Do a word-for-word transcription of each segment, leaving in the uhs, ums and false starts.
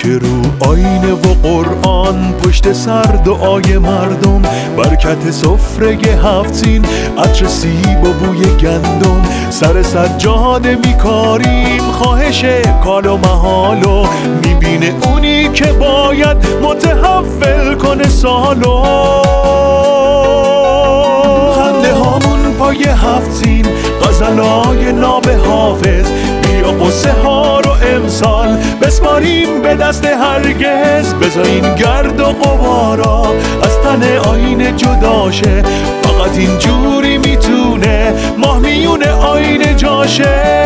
پیش رو آینه و قرآن، پشت سر دعای مردم، برکت سفره هفت سین، عطر سیب و بوی گندم. سر سجاده میکاریم خواهش کال و محالو، میبینه اونی که باید متحول کنه سالو. خنده هامون پای هفت سین، غزلای ناب حافظ، بیا قصه ها رو امسال بسپاریم به دست هرگز. بذارین گرد و غبارا از تن آینه جداشه، فقط اینجوری میتونه ماه میون آینه جاشه.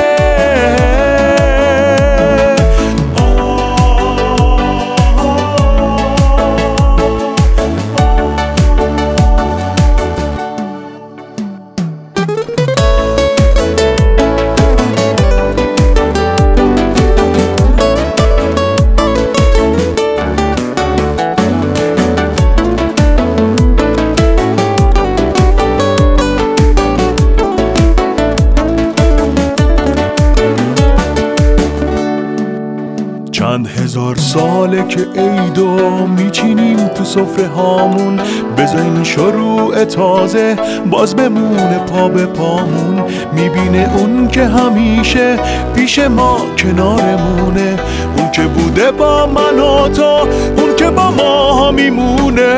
چند هزار ساله که عیدو میچینیم تو سفره هامون، بذارین شروع تازه باز بمونه پا به پامون. میبینه اون که همیشه پیش ما کنارمونه، اون که بوده با من و تو، اون که با ما میمونه.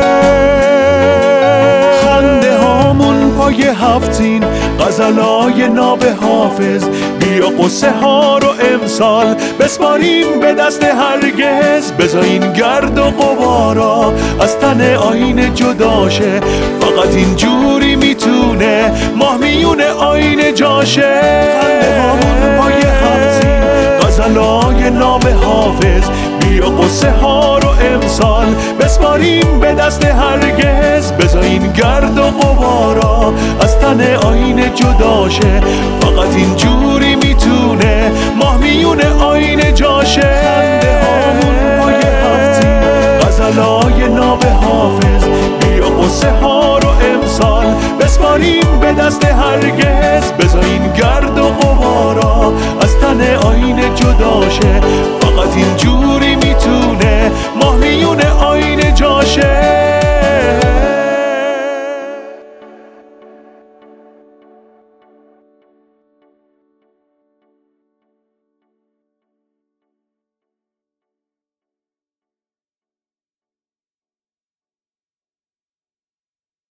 خنده هامون پای هفت سین، غزلای ناب حافظ، بیا قصه ها رو امسال بسپاریم به دست هرگز. بذارین گرد و غبارا از تن آینه جداشه، فقط اینجوری میتونه ماه میون آینه جاشه. خنده هامون پای هفت سین، غزلای ناب حافظ، بیا قصه ها رو امسال بسپاریم به دست هرگز. بذارین گرد و غبارا از تن آینه جداشه، فقط اینجوری میتونه ماه میون آینه جاشه. خنده هامون پای هفت سین، غزلای ناب حافظ، بیا قصه ها رو امسال بسپاریم به دست هرگز. بذارین گرد و غبارا از تن آینه جداشه، فقط اینجوری